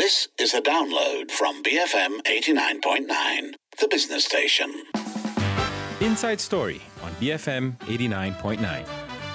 This is a download from BFM 89.9, the business station. Inside Story on BFM 89.9.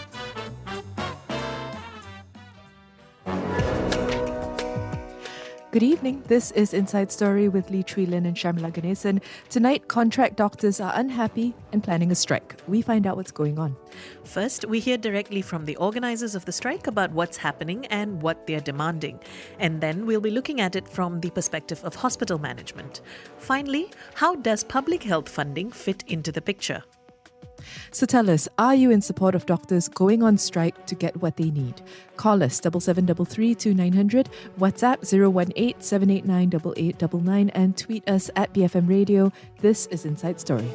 Good evening. This is Inside Story with Lee Chui Lin and Sharmila Ganesan. Tonight, contract doctors are unhappy and planning a strike. We find out what's going on. First, we hear directly from the organisers of the strike about what's happening and what they're demanding. And then we'll be looking at it from the perspective of hospital management. Finally, how does public health funding fit into the picture? So tell us, are you in support of doctors going on strike to get what they need? Call us 7733 2900, WhatsApp 018 789 8899 and tweet us at BFM Radio. This is Inside Story.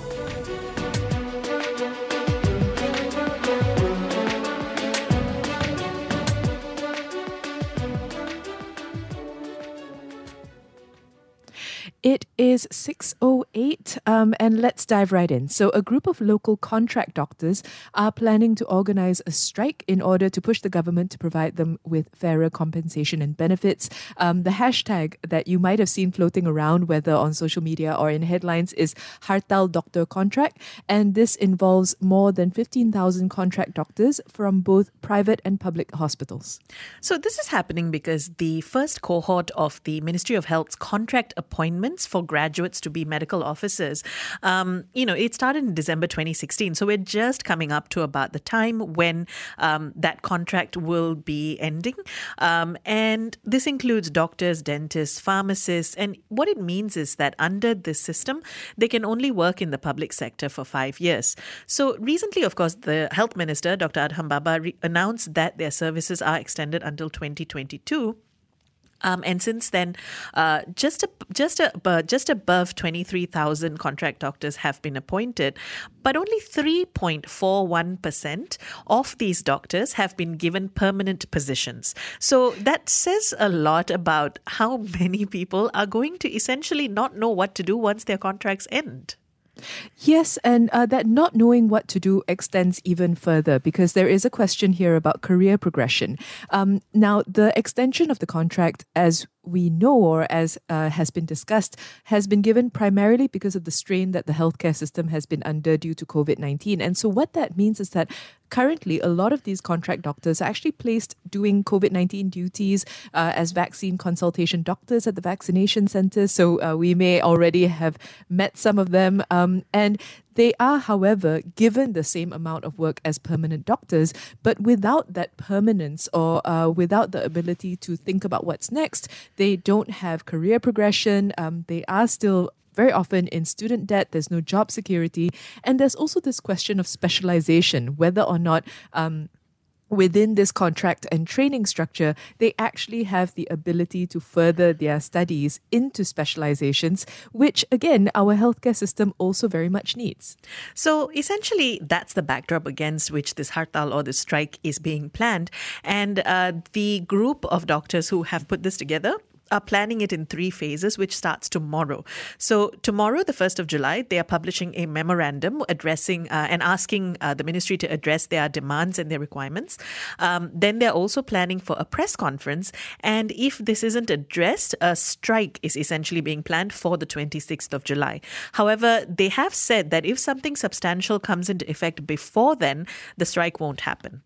It is 6:08 and let's dive right in. So a group of local contract doctors are planning to organise a strike in order to push the government to provide them with fairer compensation and benefits. The hashtag that you might have seen floating around, whether on social media or in headlines, is Hartal Doctor Contract. And this involves more than 15,000 contract doctors from both private and public hospitals. So this is happening because the first cohort of the Ministry of Health's contract appointments for graduates to be medical officers, it started in December 2016. So we're just coming up to about the time when that contract will be ending. And this includes doctors, dentists, pharmacists. And what it means is that under this system, they can only work in the public sector for 5 years. So recently, of course, the Health Minister, Dr. Adham Baba, announced that their services are extended until 2022. And since then, just above 23,000 contract doctors have been appointed, but only 3.41% of these doctors have been given permanent positions. So that says a lot about how many people are going to essentially not know what to do once their contracts end. Yes, and that not knowing what to do extends even further because there is a question here about career progression. Now, the extension of the contract, as we know or as has been discussed, has been given primarily because of the strain that the healthcare system has been under due to COVID-19. And so what that means is that currently, a lot of these contract doctors are actually placed doing COVID-19 duties as vaccine consultation doctors at the vaccination centres. So we may already have met some of them. And they are, however, given the same amount of work as permanent doctors, but without that permanence or without the ability to think about what's next. They don't have career progression. They are still very often in student debt. There's no job security. And there's also this question of specialization, whether or not within this contract and training structure, they actually have the ability to further their studies into specializations, which again, our healthcare system also very much needs. So essentially, that's the backdrop against which this hartal or this strike is being planned. And the group of doctors who have put this together are planning it in 3 phases, which starts tomorrow. So tomorrow, the 1st of July, they are publishing a memorandum addressing and asking the ministry to address their demands and their requirements. Then they're also planning for a press conference. And if this isn't addressed, a strike is essentially being planned for the 26th of July. However, they have said that if something substantial comes into effect before then, the strike won't happen.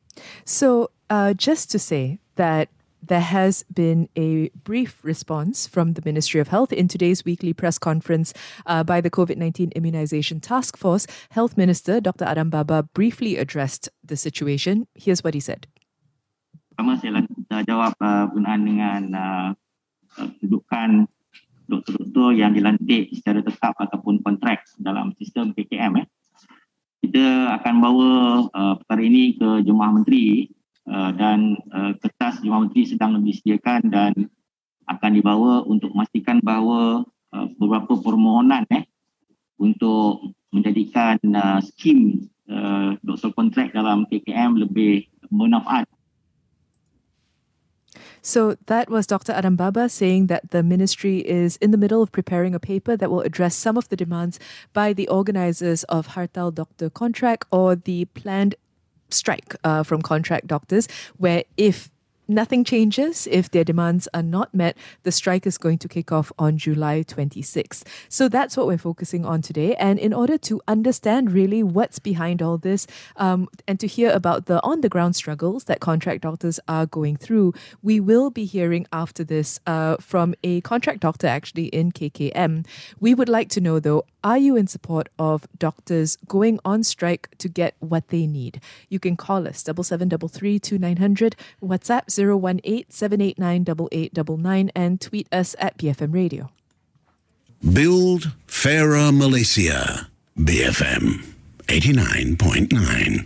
So just to say that there has been a brief response from the Ministry of Health in today's weekly press conference by the COVID-19 Immunisation Task Force. Health Minister Dr. Adham Baba briefly addressed the situation. Here's what he said. Pertama, saya jawab berkenaan dengan kedudukan doktor-doktor yang dilantik secara tetap ataupun kontrak dalam sistem PKM. Kita akan bawa perkara ini ke Jemaah Menteri dan kertas Jemaah Menteri sedang disediakan dan akan dibawa untuk memastikan bahawa beberapa permohonan untuk menjadikan skim doktor kontrak dalam PKM lebih bermanfaat. So that was Dr. Adham Baba saying that the ministry is in the middle of preparing a paper that will address some of the demands by the organisers of Hartal Doctor Contract or the planned strike from contract doctors, where if nothing changes. If their demands are not met, the strike is going to kick off on July 26th. So that's what we're focusing on today. And in order to understand really what's behind all this, and to hear about the on-the-ground struggles that contract doctors are going through, we will be hearing after this from a contract doctor actually in KKM. We would like to know, though, are you in support of doctors going on strike to get what they need? You can call us 7733 2900, WhatsApp 018-789-8899, and tweet us at BFM Radio. Build Fairer Malaysia. BFM 89.9.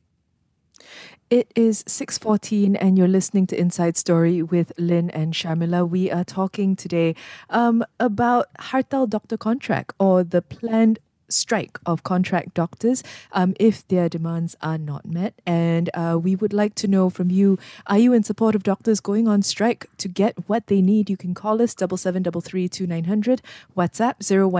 It is 6:14 and you're listening to Inside Story with Lynn and Shamila. We are talking today about Hartal Doctor Contract, or the planned strike of contract doctors if their demands are not met. And we would like to know from you, are you in support of doctors going on strike to get what they need? You can call us 7733 2900, WhatsApp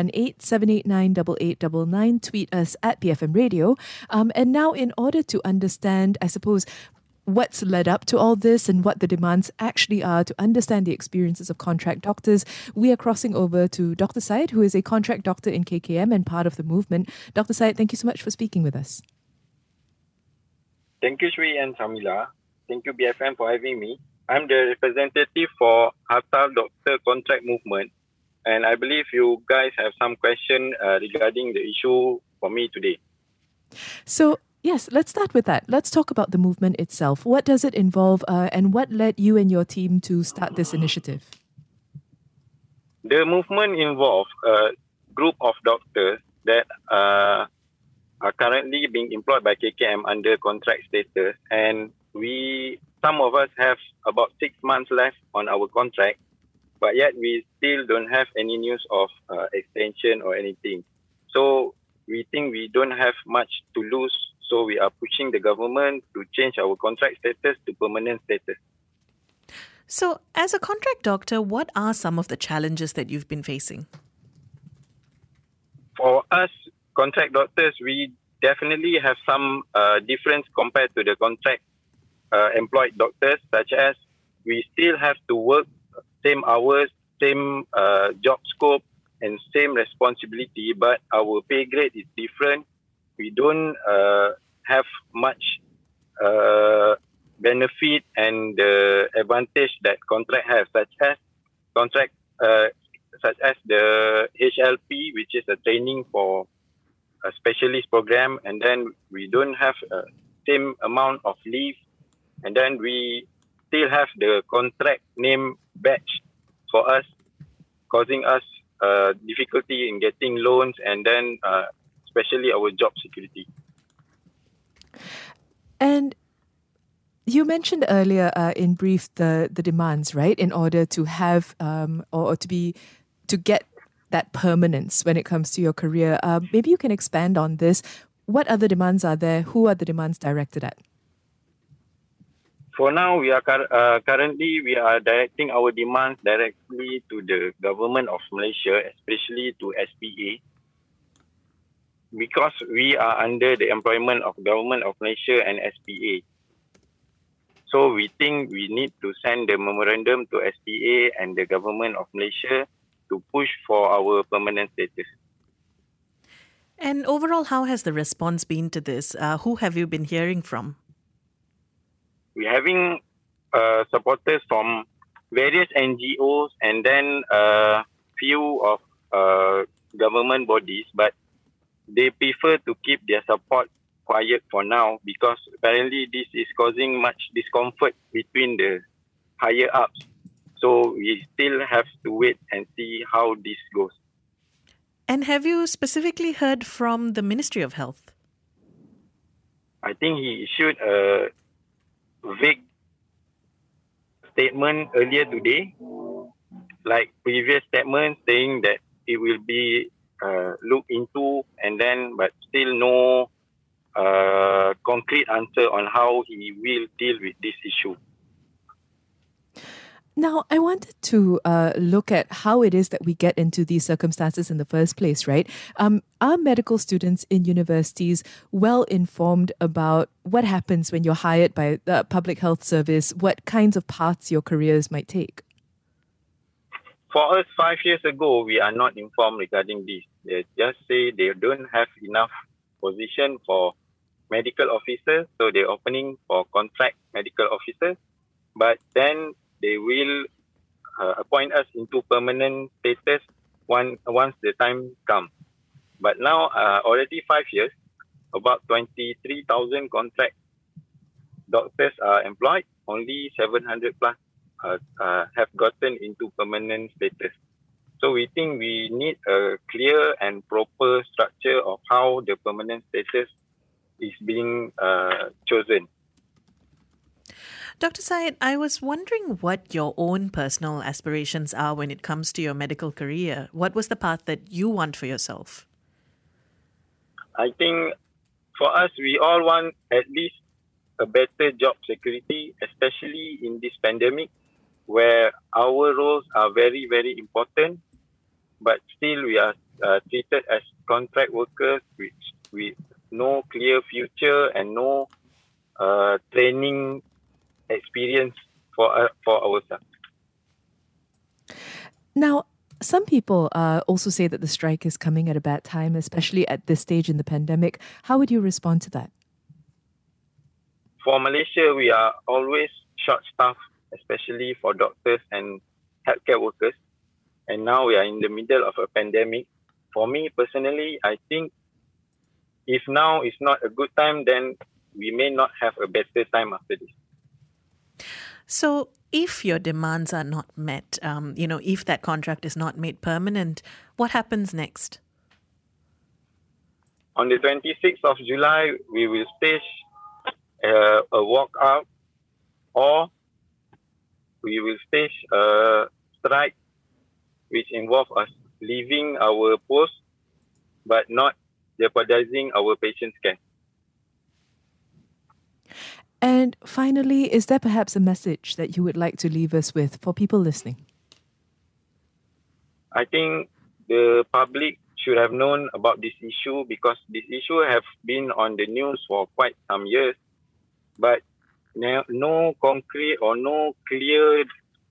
018-789-8899, tweet us at BFM Radio. And now, in order to understand, I suppose, what's led up to all this and what the demands actually are, to understand the experiences of contract doctors, we are crossing over to Dr. Syed, who is a contract doctor in KKM and part of the movement. Dr. Syed, thank you so much for speaking with us. Thank you, Sri and Shamila. Thank you, BFM, for having me. I'm the representative for Hartal Doctor Contract Movement, and I believe you guys have some question regarding the issue for me today. So, yes, let's start with that. Let's talk about the movement itself. What does it involve, and what led you and your team to start this initiative? The movement involves a group of doctors that are currently being employed by KKM under contract status, and some of us have about 6 months left on our contract, but yet we still don't have any news of extension or anything. So we think we don't have much to lose. So we are pushing the government to change our contract status to permanent status. So as a contract doctor, what are some of the challenges that you've been facing? For us contract doctors, we definitely have some difference compared to the contract employed doctors, such as we still have to work same hours, same job scope and same responsibility, but our pay grade is different. We don't have much benefit and advantage that contract has, such as the HLP, which is a training for a specialist program, and then we don't have same amount of leave, and then we still have the contract name badge for us, causing us difficulty in getting loans, and then especially our job security. And you mentioned earlier in brief the demands, right, in order to have to get that permanence when it comes to your career. Maybe you can expand on this. What other demands are there? Who are the demands directed at? For now, we are currently directing our demands directly to the government of Malaysia, especially to SPA, because we are under the employment of government of Malaysia and SPA. So we think we need to send the memorandum to SPA and the government of Malaysia to push for our permanent status. And overall, how has the response been to this? Who have you been hearing from? We're having supporters from various NGOs and then few of government bodies, but they prefer to keep their support quiet for now because apparently this is causing much discomfort between the higher ups. So we still have to wait and see how this goes. And have you specifically heard from the Ministry of Health? I think he issued a vague statement earlier today, like previous statements saying that it will be looked into, and then but still no concrete answer on how he will deal with this issue. Now, I wanted to look at how it is that we get into these circumstances in the first place, right? Are medical students in universities well informed about what happens when you're hired by the public health service, what kinds of paths your careers might take? For us, 5 years ago, we are not informed regarding this. They just say they don't have enough position for medical officers, so they're opening for contract medical officers. But then they will appoint us into permanent status once the time comes. But now, already 5 years, about 23,000 contract doctors are employed. Only 700 plus have gotten into permanent status. So we think we need a clear and proper structure of how the permanent status is being chosen. Dr. Syed, I was wondering what your own personal aspirations are when it comes to your medical career. What was the path that you want for yourself? I think for us, we all want at least a better job security, especially in this pandemic, where our roles are very, very important, but still we are treated as contract workers with no clear future and no training experience for ourselves. Now, some people also say that the strike is coming at a bad time, especially at this stage in the pandemic. How would you respond to that? For Malaysia, we are always short-staffed, especially for doctors and healthcare workers. And now we are in the middle of a pandemic. For me personally, I think if now is not a good time, then we may not have a better time after this. So if your demands are not met, if that contract is not made permanent, what happens next? On the 26th of July, we will stage a walkout, or we will stage a strike which involves us leaving our post but not jeopardizing our patients' care. And finally, is there perhaps a message that you would like to leave us with for people listening? I think the public should have known about this issue because this issue have been on the news for quite some years, but no concrete or no clear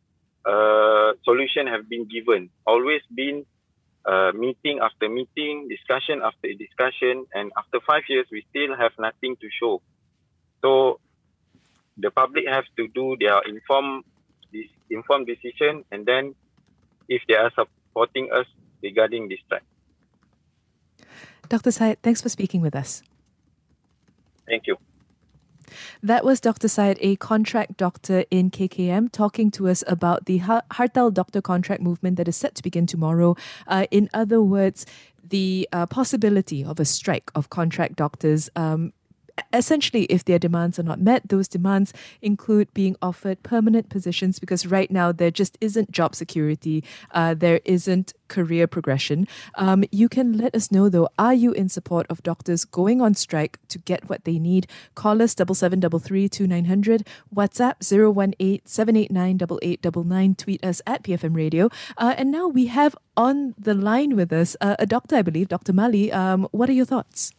solution have been given. Always been meeting after meeting, discussion after discussion, and after 5 years, we still have nothing to show. So the public have to do their informed decision, and then if they are supporting us regarding this strike. Dr. Syed, thanks for speaking with us. Thank you. That was Dr. Syed, a contract doctor in KKM, talking to us about the Hartal Doctor Contract Movement that is set to begin tomorrow. In other words, the possibility of a strike of contract doctors. Essentially, if their demands are not met, those demands include being offered permanent positions because right now there just isn't job security, there isn't career progression. You can let us know though, are you in support of doctors going on strike to get what they need? Call us 7733 2900, WhatsApp 018-789-8899, tweet us at PFM Radio. And now we have on the line with us a doctor, I believe, Dr. Mali. What are your thoughts?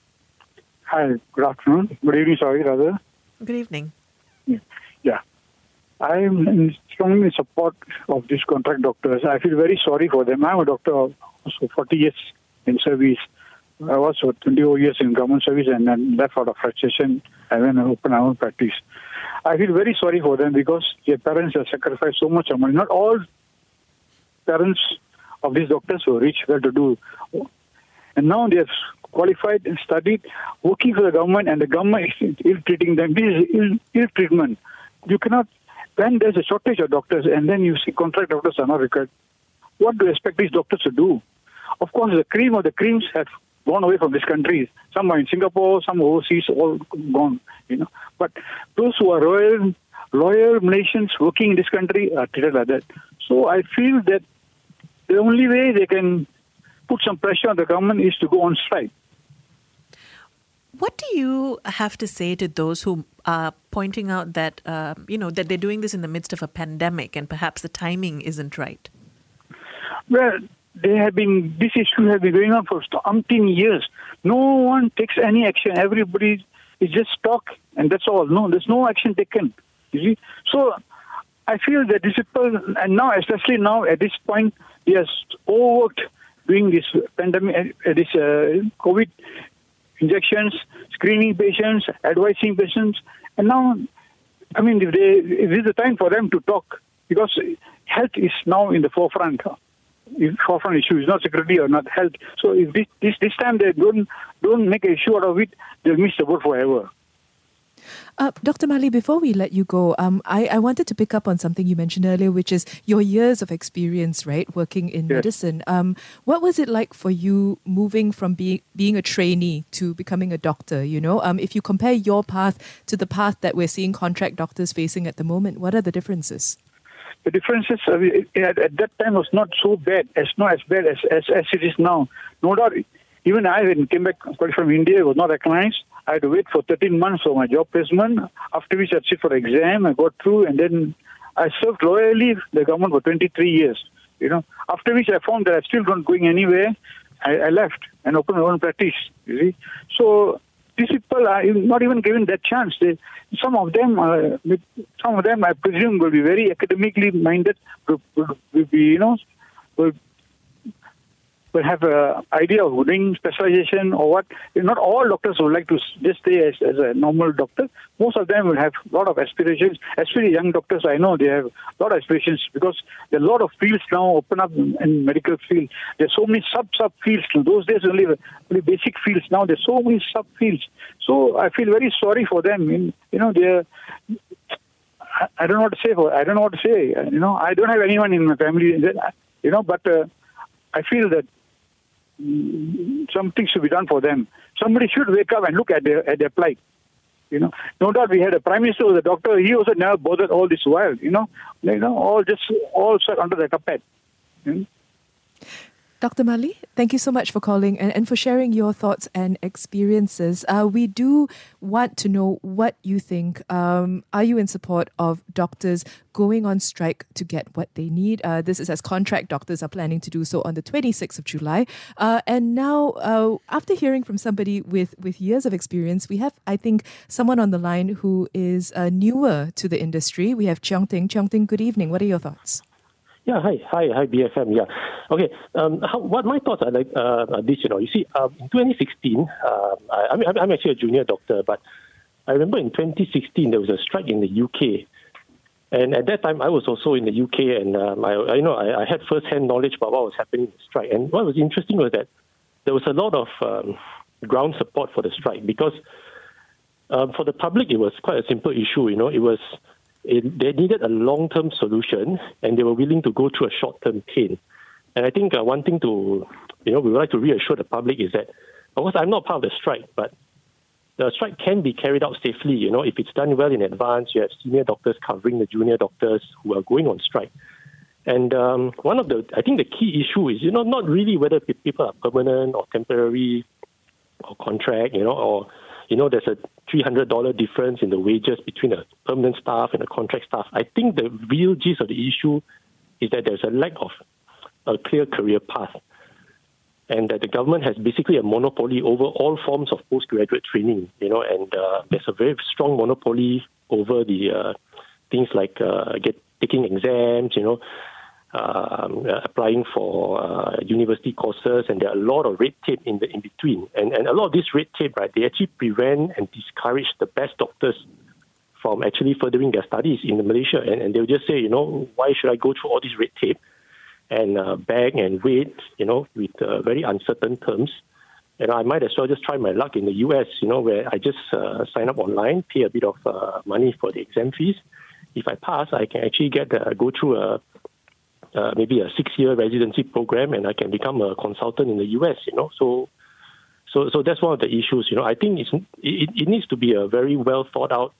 Hi, good afternoon. Good evening, sorry, rather. Good evening. Yeah. I am strongly in support of these contract doctors. I feel very sorry for them. I'm a doctor also 40 years in service. I was for 20 years in government service and then left out of frustration and then opened my own practice. I feel very sorry for them because their parents have sacrificed so much of money. Not all parents of these doctors were rich, well-to-do. And now they have qualified and studied, working for the government, and the government is ill-treating them. This is ill-treatment. You cannot, when there's a shortage of doctors and then you see contract doctors are not required, what do you expect these doctors to do? Of course, the cream of the creams have gone away from this country. Some are in Singapore, some overseas, all gone, But those who are loyal Malaysians working in this country are treated like that. So I feel that the only way they can put some pressure on the government is to go on strike. What do you have to say to those who are pointing out that, that they're doing this in the midst of a pandemic and perhaps the timing isn't right? Well, this issue has been going on for umpteen years. No one takes any action. Everybody is just talk, and that's all. No, there's no action taken. You see? So I feel that these people, and now, especially now at this point, they are overworked doing this pandemic, this COVID injections, screening patients, advising patients, and now, I mean, if this is the time for them to talk, because health is now in the forefront. Forefront issue is not security or not health. So if this time they don't make an issue out of it, they'll miss the boat forever. Dr. Mali, before we let you go, I wanted to pick up on something you mentioned earlier, which is your years of experience, right, working in medicine. What was it like for you moving from being a trainee to becoming a doctor? If you compare your path to the path that we're seeing contract doctors facing at the moment, what are the differences? The differences at that time was not so bad, not as bad as it is now. No doubt, even I, when I came back from India, was not recognized. I had to wait for 13 months for my job placement, after which I sit for exam, I got through, and then I served loyally the government for 23 years. After which I found that I still not going anywhere. I left and opened my own practice. You see, so these people are not even given that chance. Some of them, I presume, will be very academically minded. Will have an idea of doing specialization or what. Not all doctors would like to just stay as a normal doctor. Most of them will have a lot of aspirations. Especially young doctors, I know they have a lot of aspirations because there are a lot of fields now open up in medical field. There's so many sub fields. Those days only basic fields. Now there's so many sub fields. So I feel very sorry for them. They're. I don't know what to say. I don't have anyone in my family. But I feel that something should be done for them. Somebody should wake up and look at their plight. No doubt we had a prime minister who was a doctor. He also never bothered all this while. All sat under the carpet. Dr. Mali, thank you so much for calling and for sharing your thoughts and experiences. We do want to know what you think. Are you in support of doctors going on strike to get what they need? This is as contract doctors are planning to do so on the 26th of July. And now, after hearing from somebody with years of experience, we have, I think, someone on the line who is newer to the industry. We have Cheong Ting. Cheong Ting, good evening. What are your thoughts? Yeah, hi, BFM. Yeah, okay. What my thoughts are like this. You see, in 2016, I'm actually a junior doctor, but I remember in 2016 there was a strike in the UK, and at that time I was also in the UK, and I had first-hand knowledge about what was happening in the strike. And what was interesting was that there was a lot of ground support for the strike because for the public it was quite a simple issue. They needed a long-term solution, and they were willing to go through a short-term pain. And I think one thing we would like to reassure the public is that, of course, I'm not part of the strike, but the strike can be carried out safely. If it's done well in advance, you have senior doctors covering the junior doctors who are going on strike. And I think the key issue is, not really whether people are permanent or temporary or contract, or there's a $300 difference in the wages between a permanent staff and a contract staff. I think the real gist of the issue is that there's a lack of a clear career path, and that the government has basically a monopoly over all forms of postgraduate training, and there's a very strong monopoly over the things like taking exams, applying for university courses, and there are a lot of red tape in between. And a lot of this red tape, right, they actually prevent and discourage the best doctors from actually furthering their studies in Malaysia. And they'll just say, why should I go through all this red tape and beg and wait, with very uncertain terms. And I might as well just try my luck in the US, where I just sign up online, pay a bit of money for the exam fees. If I pass, I can actually go through maybe a 6-year residency program, and I can become a consultant in the US. So that's one of the issues. I think it needs to be a very well thought out.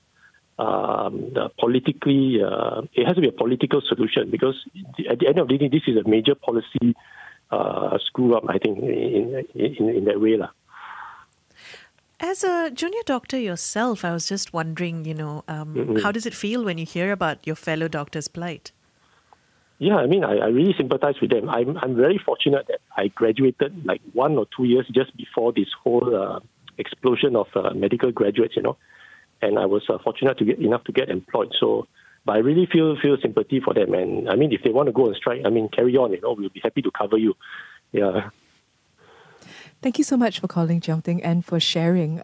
Politically, it has to be a political solution, because at the end of the day, this is a major policy screw up. I think in that way, lah. As a junior doctor yourself, I was just wondering, how does it feel when you hear about your fellow doctors' plight? Yeah, I mean, I really sympathize with them. I'm very fortunate that I graduated like 1 or 2 years just before this whole explosion of medical graduates, and I was fortunate enough to get employed. So, but I really feel sympathy for them. And I mean, if they want to go on strike, I mean, carry on. We'll be happy to cover you. Yeah. Thank you so much for calling, Cheong Ting, and for sharing.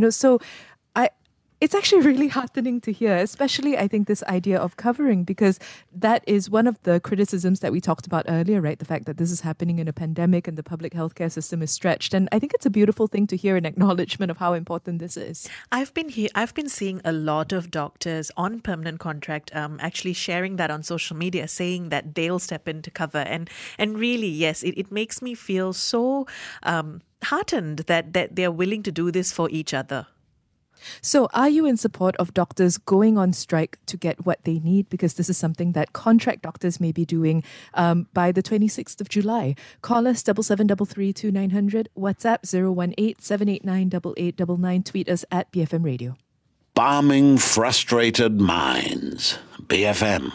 It's actually really heartening to hear, especially I think this idea of covering, because that is one of the criticisms that we talked about earlier, right? The fact that this is happening in a pandemic and the public healthcare system is stretched. And I think it's a beautiful thing to hear an acknowledgement of how important this is. I've been seeing a lot of doctors on permanent contract actually sharing that on social media, saying that they'll step in to cover. And really, yes, it makes me feel so heartened that they're willing to do this for each other. So are you in support of doctors going on strike to get what they need? Because this is something that contract doctors may be doing by the 26th of July. Call us 77332900, WhatsApp 018-789-8899, tweet us at BFM Radio. Balming frustrated minds. BFM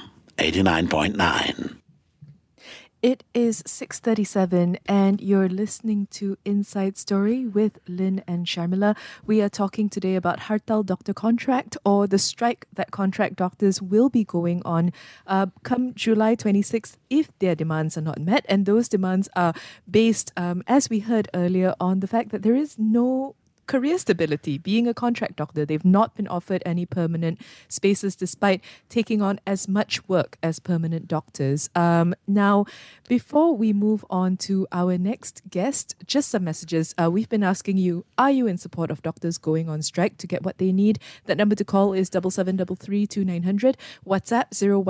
89.9. It is 6:37 and you're listening to Inside Story with Lynn and Sharmila. We are talking today about Hartal Doctor Contract, or the strike that contract doctors will be going on come July 26th if their demands are not met. And those demands are based, as we heard earlier, on the fact that there is no career stability. Being a contract doctor, they've not been offered any permanent spaces despite taking on as much work as permanent doctors. Now, before we move on to our next guest, just some messages. We've been asking you, are you in support of doctors going on strike to get what they need? That number to call is 77332900. WhatsApp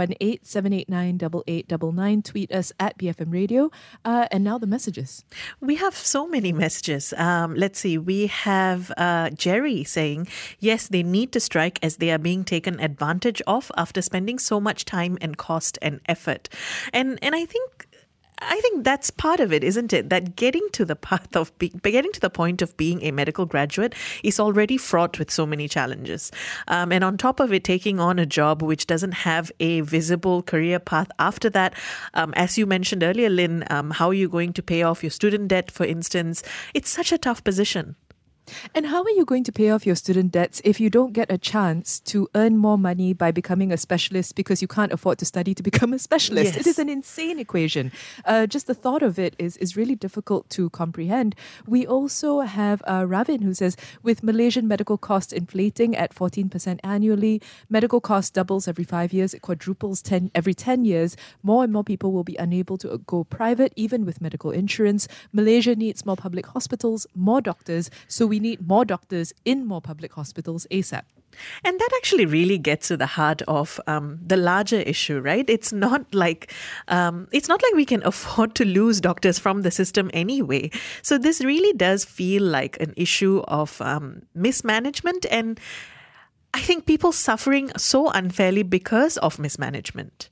018-789-8899. Tweet us at BFM Radio. And now the messages. We have so many messages. Let's see. We have Jerry saying, yes, they need to strike as they are being taken advantage of after spending so much time and cost and effort. And I think that's part of it, isn't it? That getting to the point of being a medical graduate is already fraught with so many challenges. And on top of it, taking on a job which doesn't have a visible career path after that, as you mentioned earlier, Lynn, how are you going to pay off your student debt, for instance? It's such a tough position. And how are you going to pay off your student debts if you don't get a chance to earn more money by becoming a specialist because you can't afford to study to become a specialist? Yes. It is an insane equation. Just the thought of it is really difficult to comprehend. We also have Ravin who says, with Malaysian medical costs inflating at 14% annually, medical cost doubles every 5 years, it quadruples every 10 years, more and more people will be unable to go private, even with medical insurance. Malaysia needs more public hospitals, more doctors, so we need more doctors in more public hospitals ASAP. And that actually really gets to the heart of the larger issue, right? It's not like we can afford to lose doctors from the system anyway. So this really does feel like an issue of mismanagement, and I think people suffering so unfairly because of mismanagement.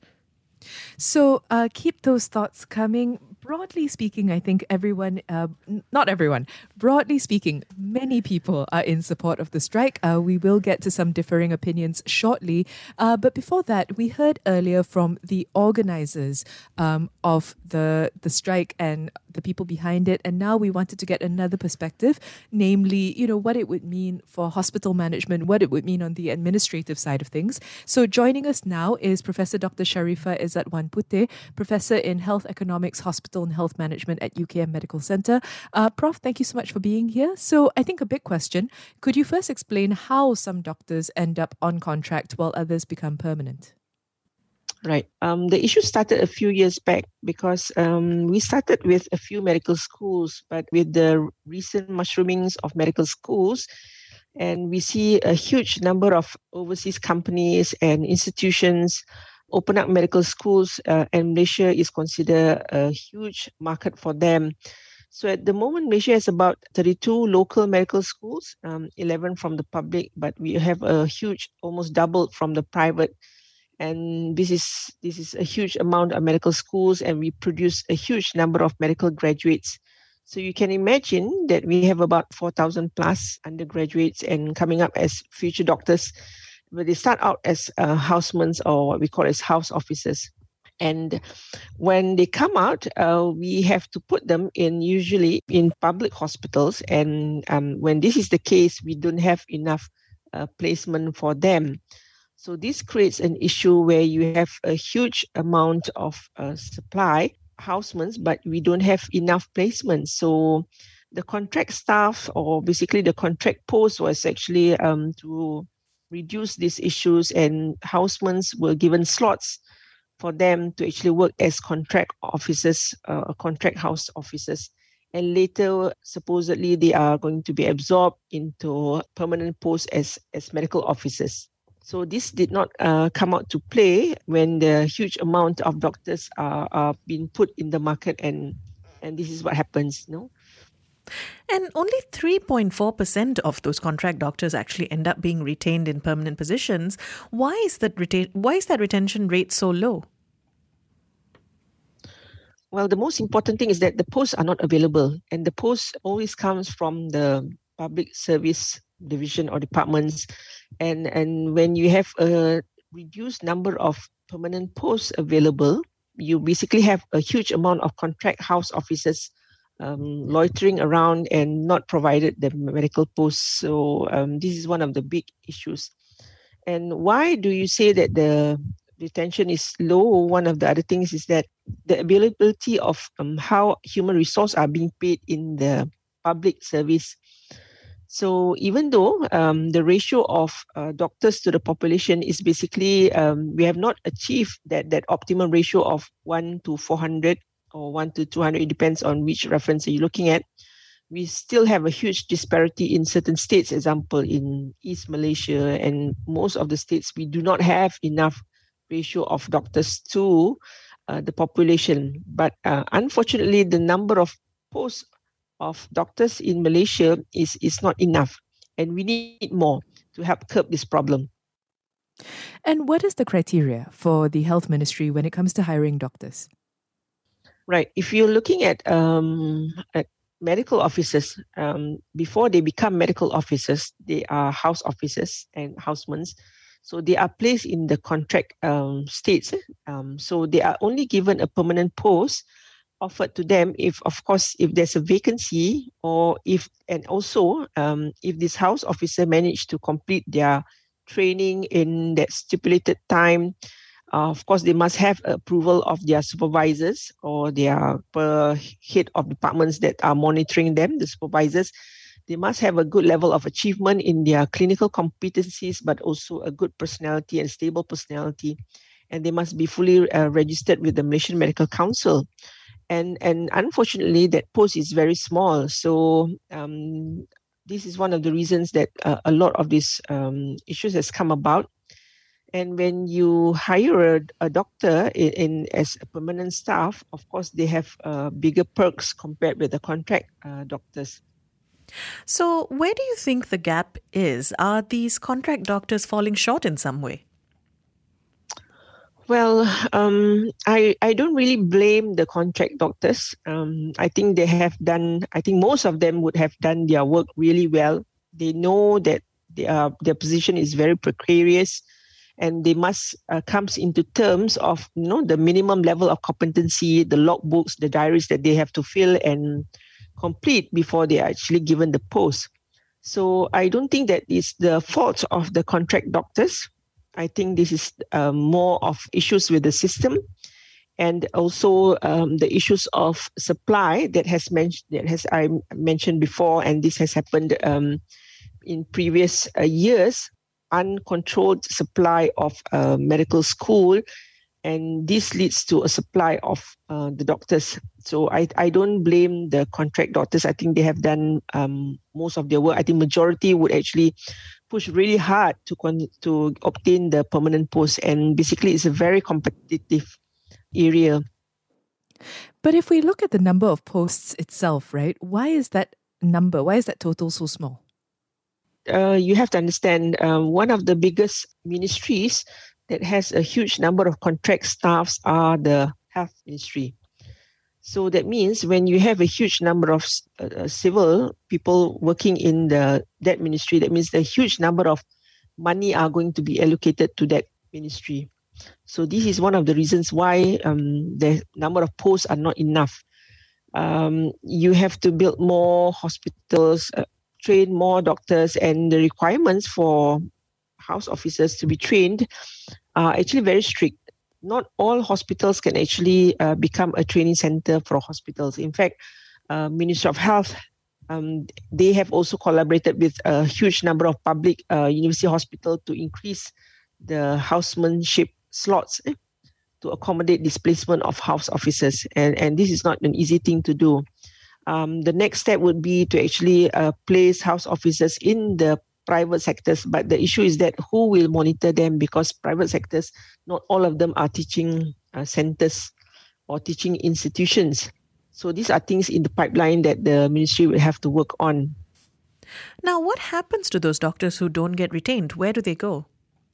So keep those thoughts coming. Broadly speaking, I think not everyone, broadly speaking, many people are in support of the strike. We will get to some differing opinions shortly. But before that, we heard earlier from the organizers of the strike and the people behind it. And now we wanted to get another perspective, namely, what it would mean for hospital management, what it would mean on the administrative side of things. So joining us now is Professor Dr. Sharifah Izzatwan Puteh, Professor in Health Economics, Hospital and Health Management at UKM Medical Centre. Prof, thank you so much for being here. So I think a big question, could you first explain how some doctors end up on contract while others become permanent? Right. The issue started a few years back because we started with a few medical schools, but with the recent mushroomings of medical schools, and we see a huge number of overseas companies and institutions open up medical schools, and Malaysia is considered a huge market for them. So at the moment, Malaysia has about 32 local medical schools, 11 from the public, but we have a huge, almost double from the private. And this is a huge amount of medical schools, and we produce a huge number of medical graduates. So you can imagine that we have about 4,000 plus undergraduates and coming up as future doctors, but they start out as housemen or what we call as house officers. And when they come out, we have to put them usually in public hospitals. And when this is the case, we don't have enough placement for them. So this creates an issue where you have a huge amount of supply, housemen, but we don't have enough placements. So the contract staff, or basically the contract post, was actually to reduce these issues, and housemen were given slots for them to actually work as contract officers, contract house officers. And later, supposedly, they are going to be absorbed into permanent posts as medical officers. So this did not come out to play when the huge amount of doctors are being put in the market, and this is what happens, no? And only 3.4% of those contract doctors actually end up being retained in permanent positions. Why is that retention rate so low? Well, the most important thing is that the posts are not available, and the post always comes from the public service division or departments. And when you have a reduced number of permanent posts available, you basically have a huge amount of contract house officers loitering around and not provided the medical posts. So this is one of the big issues. And why do you say that the retention is low? One of the other things is that the availability of how human resources are being paid in the public service. So even though the ratio of doctors to the population is basically, we have not achieved that optimum ratio of 1 to 400 or 1 to 200, it depends on which reference you're looking at. We still have a huge disparity in certain states, example in East Malaysia, and most of the states, we do not have enough ratio of doctors to the population. But unfortunately, the number of posts of doctors in Malaysia is not enough, and we need more to help curb this problem. And what is the criteria for the Health Ministry when it comes to hiring doctors? Right. If you're looking at medical officers, before they become medical officers, they are house officers and housemen. So they are placed in the contract states. So they are only given a permanent post offered to them if there's a vacancy, or if this house officer managed to complete their training in that stipulated time. Of course, they must have approval of their supervisors or their head of departments that are monitoring them, the supervisors. They must have a good level of achievement in their clinical competencies, but also a good personality and stable personality. And they must be fully registered with the Malaysian Medical Council. And unfortunately, that post is very small. So this is one of the reasons that a lot of these issues has come about. And when you hire a doctor as a permanent staff, of course, they have bigger perks compared with the contract doctors. So where do you think the gap is? Are these contract doctors falling short in some way? Well, I don't really blame the contract doctors. I think most of them would have done their work really well. They know that their position is very precarious, and they must comes into terms of the minimum level of competency, the logbooks, the diaries that they have to fill and complete before they are actually given the post. So I don't think that it's the fault of the contract doctors. I think this is more of issues with the system, and also the issues of supply that I mentioned before, and this has happened in previous years. Uncontrolled supply of medical school, and this leads to a supply of the doctors. So I don't blame the contract doctors. I think they have done most of their work. I think majority would actually push really hard to obtain the permanent post, and basically it's a very competitive area. But if we look at the number of posts itself, right, why is that total so small? You have to understand, one of the biggest ministries that has a huge number of contract staffs are the Health Ministry. So that means when you have a huge number of civil people working in that ministry, that means a huge number of money are going to be allocated to that ministry. So this is one of the reasons why the number of posts are not enough. You have to build more hospitals, train more doctors, and the requirements for house officers to be trained are actually very strict. Not all hospitals can actually become a training center for hospitals. In fact, Ministry of Health, they have also collaborated with a huge number of public university hospitals to increase the housemanship slots to accommodate displacement of house officers. And this is not an easy thing to do. The next step would be to actually place house officers in the private sectors, but the issue is that who will monitor them, because private sectors, not all of them are teaching centers or teaching institutions. So these are things in the pipeline that the ministry will have to work on. Now, what happens to those doctors who don't get retained? Where do they go?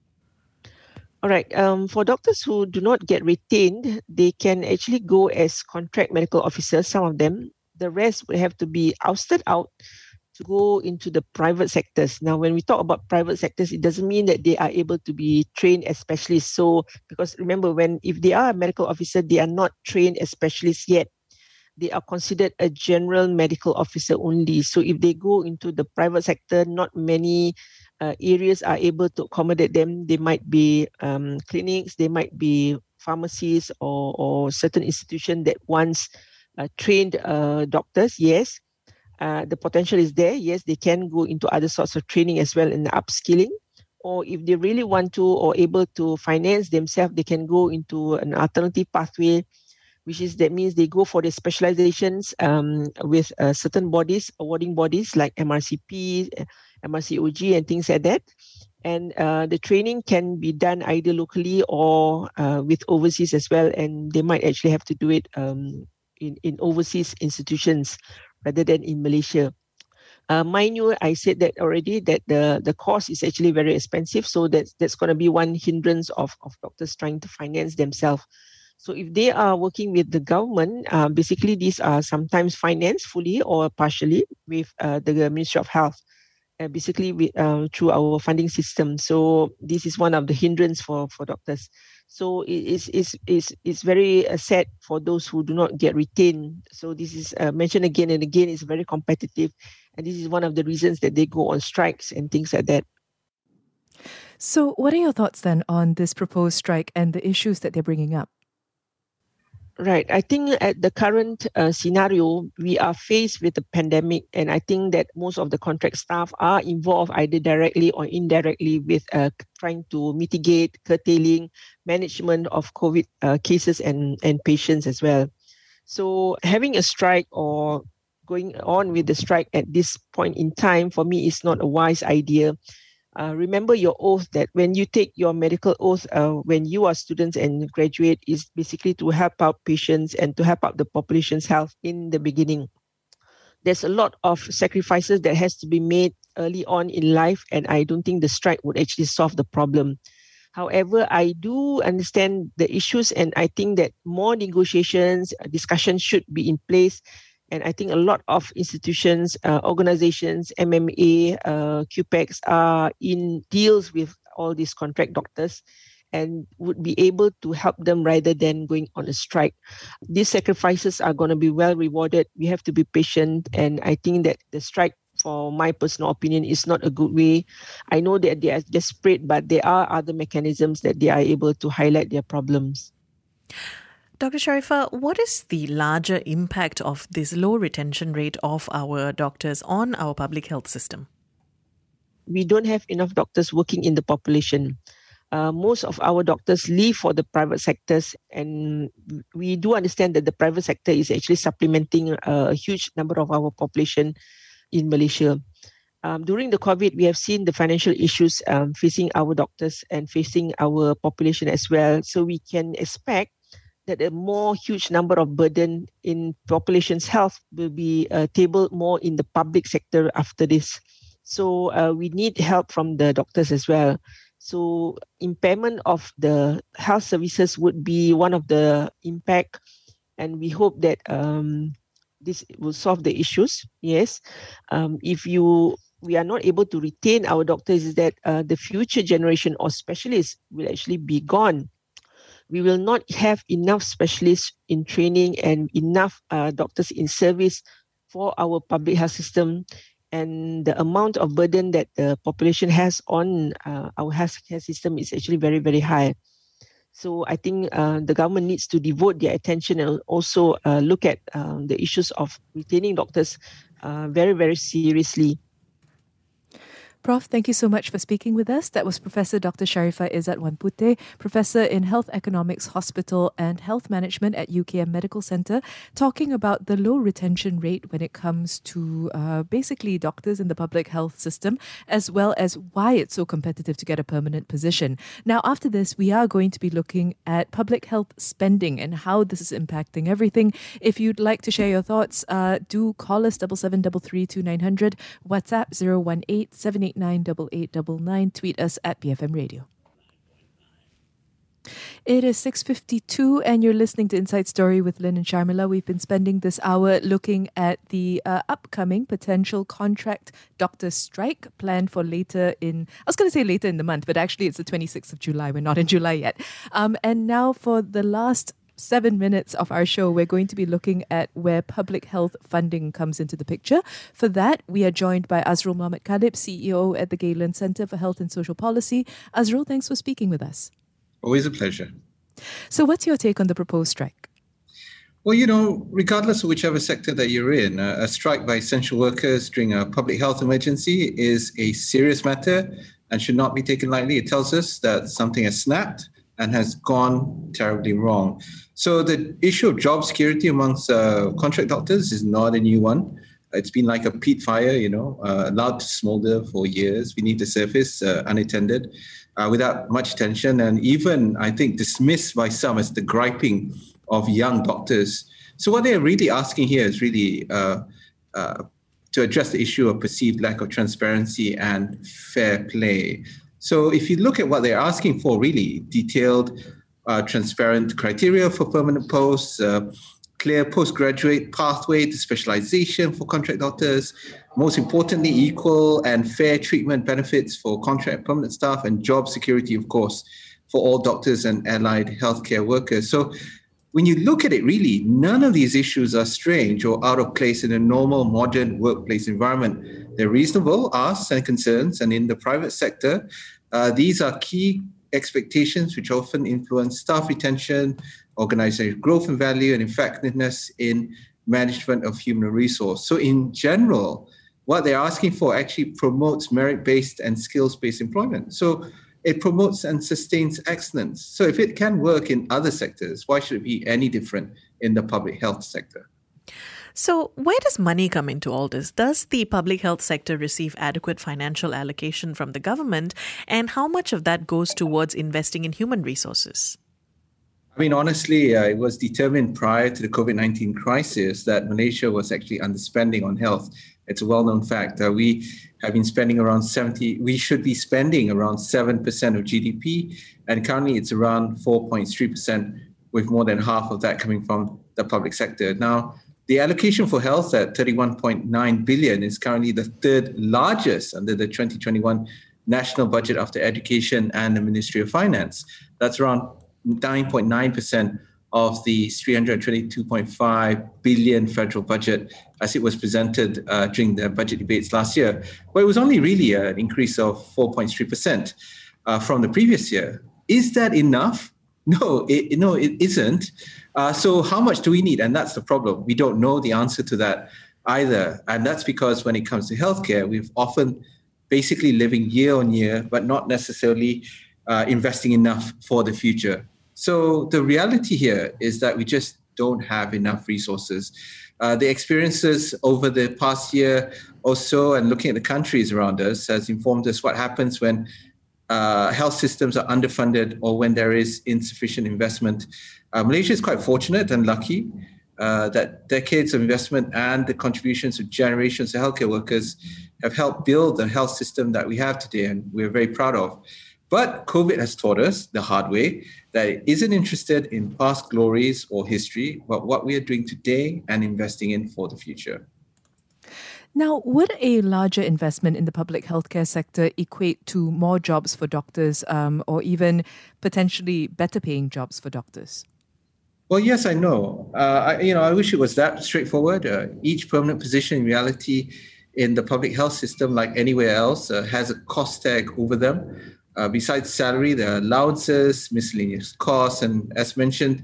All right. For doctors who do not get retained, they can actually go as contract medical officers, some of them. The rest will have to be ousted out to go into the private sectors. Now, when we talk about private sectors, it doesn't mean that they are able to be trained as specialists. So, because remember, if they are a medical officer, they are not trained as specialists yet. They are considered a general medical officer only. So if they go into the private sector, not many areas are able to accommodate them. They might be clinics, they might be pharmacies or certain institutions that once trained doctors, yes. The potential is there. Yes, they can go into other sorts of training as well in the upskilling. Or if they really want to or able to finance themselves, they can go into an alternative pathway, that means they go for the specializations with certain bodies, awarding bodies like MRCP, MRCOG and things like that. And the training can be done either locally or with overseas as well. And they might actually have to do it in overseas institutions rather than in Malaysia. Mind you, I said that already, that the cost is actually very expensive. So that's going to be one hindrance of doctors trying to finance themselves. So if they are working with the government, basically these are sometimes financed fully or partially with the Ministry of Health, basically through our funding system. So this is one of the hindrance for doctors. So it's very sad for those who do not get retained. So this is mentioned again and again, it's very competitive. And this is one of the reasons that they go on strikes and things like that. So what are your thoughts then on this proposed strike and the issues that they're bringing up? Right. I think at the current scenario, we are faced with a pandemic, and I think that most of the contract staff are involved either directly or indirectly with trying to mitigate, curtailing, management of COVID cases and patients as well. So having a strike or going on with the strike at this point in time, for me, is not a wise idea. Remember your oath, that when you take your medical oath, when you are students and graduate, is basically to help out patients and to help out the population's health in the beginning. There's a lot of sacrifices that has to be made early on in life, and I don't think the strike would actually solve the problem. However, I do understand the issues, and I think that more negotiations, discussions should be in place. And I think a lot of institutions, organizations, MMA, QPEX are in deals with all these contract doctors and would be able to help them rather than going on a strike. These sacrifices are going to be well rewarded. We have to be patient. And I think that the strike, for my personal opinion, is not a good way. I know that they are desperate, but there are other mechanisms that they are able to highlight their problems. Dr. Sharifah, what is the larger impact of this low retention rate of our doctors on our public health system? We don't have enough doctors working in the population. Most of our doctors leave for the private sectors, and we do understand that the private sector is actually supplementing a huge number of our population in Malaysia. During the COVID, we have seen the financial issues facing our doctors and facing our population as well. So we can expect that a more huge number of burden in population's health will be tabled more in the public sector after this. So we need help from the doctors as well. So impairment of the health services would be one of the impact. and we hope that this will solve the issues. Yes, if we are not able to retain our doctors, is that the future generation of specialists will actually be gone. We will not have enough specialists in training and enough doctors in service for our public health system, and the amount of burden that the population has on our healthcare system is actually very, very high. So I think the government needs to devote their attention and also look at the issues of retaining doctors very, very seriously. Prof, thank you so much for speaking with us. That was Professor Dr. Sharifah Izzat Wan Puteh, Professor in Health Economics, Hospital and Health Management at UKM Medical Centre, talking about the low retention rate when it comes to basically doctors in the public health system, as well as why it's so competitive to get a permanent position. Now, after this, we are going to be looking at public health spending and how this is impacting everything. If you'd like to share your thoughts, do call us 7733 2900, WhatsApp 018 7898899, tweet us at BFM Radio. It is 6:52 and you're listening to Inside Story with Lynn and Sharmila. We've been spending this hour looking at the upcoming potential contract doctor strike planned for later in the month, but actually it's the 26th of July. We're not in July yet. And now for the last 7 minutes of our show, we're going to be looking at where public health funding comes into the picture. For that, we are joined by Azrul Mohammed Khalib, CEO at the Galen Centre for Health and Social Policy. Azrul, thanks for speaking with us. Always a pleasure. So what's your take on the proposed strike? Well, regardless of whichever sector that you're in, a strike by essential workers during a public health emergency is a serious matter and should not be taken lightly. It tells us that something has snapped and has gone terribly wrong. So the issue of job security amongst contract doctors is not a new one. It's been like a peat fire, allowed to smolder for years beneath the surface, unattended, without much attention, and even, I think, dismissed by some as the griping of young doctors. So what they're really asking here is really to address the issue of perceived lack of transparency and fair play. So if you look at what they're asking for, really detailed, transparent criteria for permanent posts, clear postgraduate pathway to specialization for contract doctors, most importantly, equal and fair treatment benefits for contract permanent staff, and job security, of course, for all doctors and allied healthcare workers. So when you look at it, really, none of these issues are strange or out of place in a normal, modern workplace environment. They're reasonable asks and concerns, and in the private sector, these are key expectations which often influence staff retention, organizational growth and value, and effectiveness in management of human resource. So in general, what they're asking for actually promotes merit-based and skills-based employment. So it promotes and sustains excellence. So if it can work in other sectors, why should it be any different in the public health sector? So where does money come into all this? Does the public health sector receive adequate financial allocation from the government? And how much of that goes towards investing in human resources? I mean, honestly, it was determined prior to the COVID-19 crisis that Malaysia was actually underspending on health. It's a well-known fact. We have been spending we should be spending around 7% of GDP, and currently it's around 4.3%, with more than half of that coming from the public sector. Now, the allocation for health at 31.9 billion is currently the third largest under the 2021 national budget after education and the Ministry of Finance. That's around 9.9% of the 322.5 billion federal budget as it was presented during the budget debates last year. But it was only really an increase of 4.3% from the previous year. Is that enough? No, it isn't. So how much do we need? And that's the problem. We don't know the answer to that either. And that's because when it comes to healthcare, we've often basically living year on year, but not necessarily investing enough for the future. So the reality here is that we just don't have enough resources. The experiences over the past year or so and looking at the countries around us has informed us what happens when health systems are underfunded or when there is insufficient investment. Malaysia is quite fortunate and lucky that decades of investment and the contributions of generations of healthcare workers have helped build the health system that we have today, and we're very proud of. But COVID has taught us the hard way that it isn't interested in past glories or history, but what we are doing today and investing in for the future. Now, would a larger investment in the public healthcare sector equate to more jobs for doctors or even potentially better paying jobs for doctors? Well, yes, I know. I wish it was that straightforward. Each permanent position in reality in the public health system, like anywhere else, has a cost tag over them. Besides salary, there are allowances, miscellaneous costs, and as mentioned,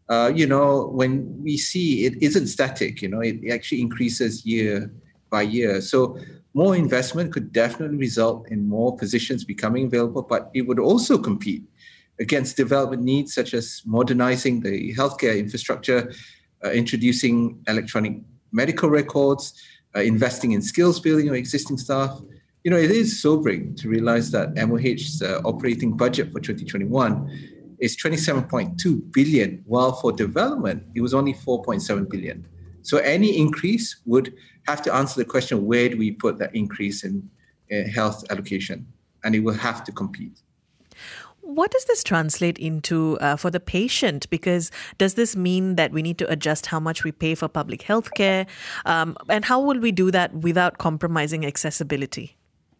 when we see it isn't static, it actually increases year by year. So more investment could definitely result in more positions becoming available, but it would also compete against development needs such as modernizing the healthcare infrastructure, introducing electronic medical records, investing in skills building of existing staff. It is sobering to realize that MOH's operating budget for 2021 is 27.2 billion, while for development, it was only 4.7 billion. So any increase would have to answer the question, where do we put that increase in health allocation? And it will have to compete. What does this translate into for the patient? Because does this mean that we need to adjust how much we pay for public health care? And how will we do that without compromising accessibility?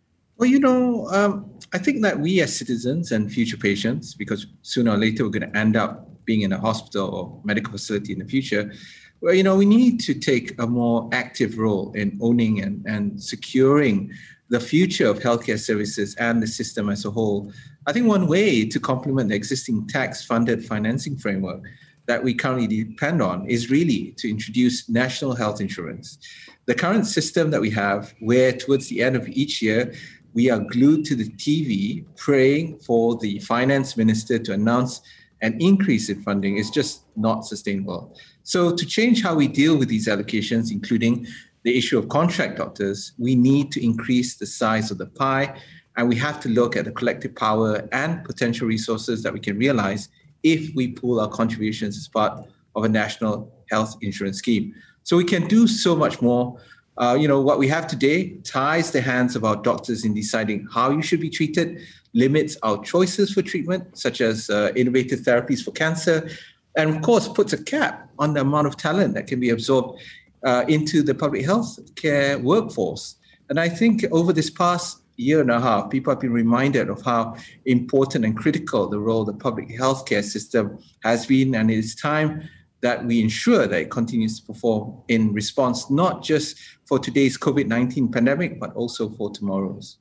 Well, I think that we as citizens and future patients, because sooner or later we're going to end up being in a hospital or medical facility in the future, we need to take a more active role in owning and securing the future of healthcare services and the system as a whole. I think one way to complement the existing tax-funded financing framework that we currently depend on is really to introduce national health insurance. The current system that we have, where towards the end of each year, we are glued to the TV praying for the finance minister to announce an increase in funding, is just not sustainable. So to change how we deal with these allocations, including the issue of contract doctors, we need to increase the size of the pie, and we have to look at the collective power and potential resources that we can realize if we pool our contributions as part of a national health insurance scheme. So we can do so much more. What we have today ties the hands of our doctors in deciding how you should be treated, limits our choices for treatment, such as innovative therapies for cancer, and of course puts a cap on the amount of talent that can be absorbed into the public health care workforce. And I think over this past year and a half, people have been reminded of how important and critical the role the public healthcare system has been, and it is time that we ensure that it continues to perform in response, not just for today's COVID-19 pandemic, but also for tomorrow's.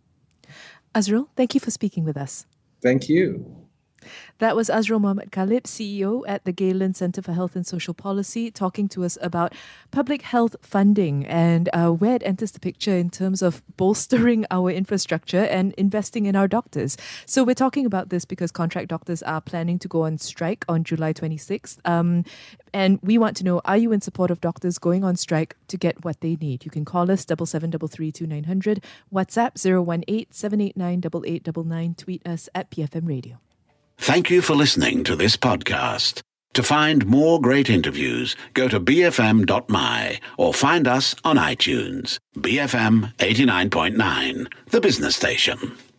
Azrul, thank you for speaking with us. Thank you. That was Azrul Mohamad Khalib, CEO at the Galen Centre for Health and Social Policy, talking to us about public health funding and where it enters the picture in terms of bolstering our infrastructure and investing in our doctors. So we're talking about this because contract doctors are planning to go on strike on July 26th. And we want to know, are you in support of doctors going on strike to get what they need? You can call us 77332900, WhatsApp 018-789-8899, tweet us at PFM Radio. Thank you for listening to this podcast. To find more great interviews, go to bfm.my or find us on iTunes. BFM 89.9, the business station.